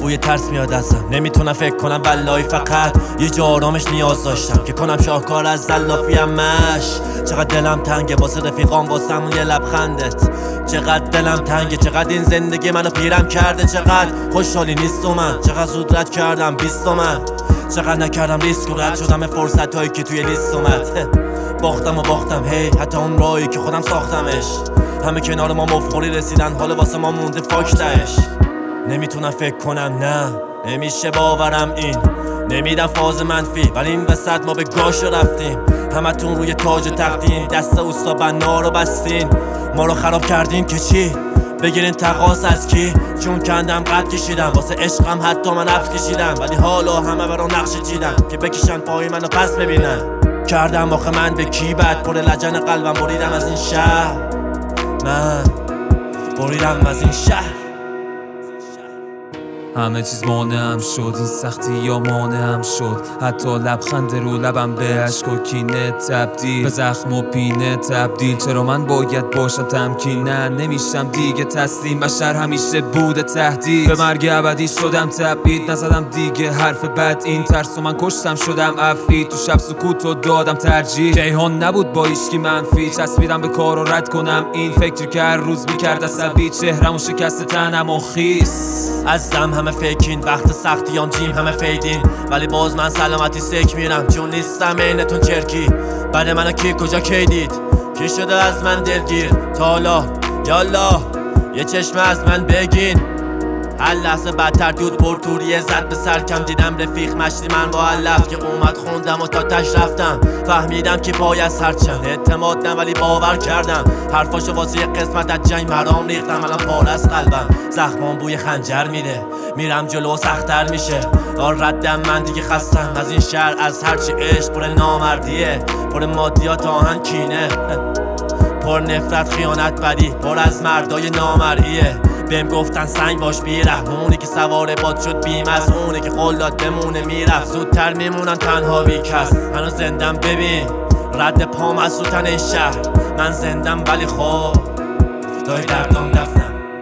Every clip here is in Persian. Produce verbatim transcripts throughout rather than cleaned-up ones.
بوی ترس میاد ازم. نمیتونم فکر کنم والله فقط یه جا آرامش نیاز داشتم که کنم شاهکار از زلافیم مش. چقدر دلم تنگه واسه رفیقام واسمون یه لبخندت. چقدر دلم تنگه، چقدر این زندگی منو پیرم کرده. چقدر خوشحالی نیست و من چقدر زود رد کردم بیست من. چقدر نکردم ریسک و رد شدم فرصت هایی که توی لیست اومد. باختم و باختم هی حتی اون راهی که خودم ساختمش. همه کنار ما مفخوری رسیدن حالا واسه ما مونده فاک تهش. نمیتونم فکر کنم نه نمیشه باورم این. نمیدم فاز منفی ولی این وسط ما به گاش رفتیم. همتون روی تاج تختین دست اوستا بنا رو بستین. ما رو خراب کردین که چی؟ بگیرین تقاس از کی؟ چون کندم قد کشیدم واسه عشقم حتی من نفس کشیدم. ولی حالا همه برا نقش چیدم که بکشن پای منو پس ببینن. کردم آخه من به کی بد پر لجن قلبم بریدم از این شهر. من بریدم از این شهر. همه چیز مانعم شد این سختی یا مانعم شد. حتی لبخند رو لبم به عشق و کینه تبدیل به زخم و پینه تبدیل. چرا من باید باشم تمکین؟ نه نمیشم دیگه تسلیم. بشر همیشه بوده تهدید. به مرگ ابدی شدم تبعید. نزدم دیگه حرف بد این ترس و من کشتم شدم عفی. تو شب سکوت و دادم ترجیح. کیهان نبود با ایشکی منفی. چسبیدم به کار و رد کنم این فکری که هر روز میکرد عصبی. چهرم و شکست تنم و خیس ازم همه فیکین وقت سختیام جیم همه فیدین. ولی باز من سلامتی سک میرم چون نیستم اینتون چرکی. بعد منو کی کجا کی دید؟ کی شده از من دلگیر؟ تا حالا یالا یه چشم از من بگین. هر لحظه بدتر دود پرتوریه زد به سرکم. دیدم رفیق مشتی من با علف که اومد خوندم و تا تش رفتم. فهمیدم که پای از هرچند اعتماد نه ولی باور کردم. حرفاشو واسه قسمت از جنگ مرام ریختم. الان پاره از قلبم زخمام بوی خنجر میده. میرم جلو و سخت‌تر میشه. آر ردم من دیگه خستم از این شهر. از هرچی عشق پر نامردیه پر مادیات آهن کینه پر نفرت خیانت بدی پر از مردای نامرئیه. بهم گفتن سنگ باش بیره. اونی که سوار باد شد بیم از اونی که قولات بمونه میرفت. زودتر میمونن تنها بی کس. هنوز زندم ببین رد پام از سوتن این شهر. من زندم ولی خب دای دردام دفنم.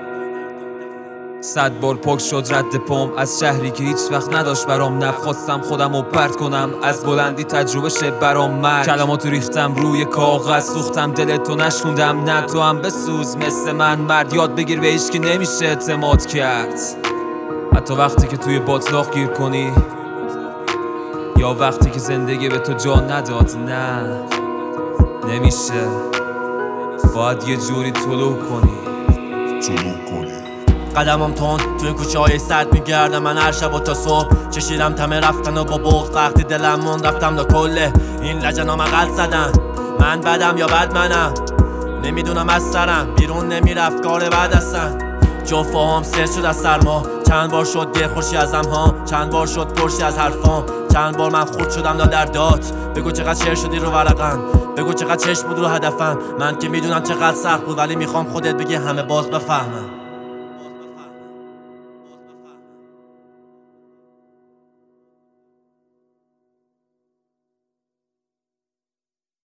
صد بار پاک شد رد پام از شهری که هیچ وقت نداشت برام نف. خواستم خودم رو پرت کنم از بلندی تجربه شه برام مرگ. کلماتو ریختم روی کاغذ سوختم دلتو نشکوندم. نه تو هم بسوز مثل من مرد. یاد بگیر به هیچ کی نمیشه اعتماد کرد. حتی وقتی که توی باطلاق گیر کنی یا وقتی که زندگی به تو جا نداد. نه نمیشه باید یه جوری طلوع کنی طلوع کنی. قدمم تون تو این کوچه های سرد میگردم من هر شب و تا صبح. چشیدم تمه رفتن و با بغض وقتی دلم موند رفتم دا کله این لجنا مقل زدن. من بدم یا بد منم نمیدونم از سرم بیرون نمیرفت کار بعد هستن. جفاهم سر شد از سرما. چند بار شد دل خوشی ازم ها. چند بار شد پرشی از حرفام. چند بار من خود شدم لا در داد. بگو چقدر شعر شدی رو ورقم. بگو چقدر چشم بود رو هدفم. من که میدونم چقدر سخت بود ولی میخوام خودت بگی همه باز بفهمم.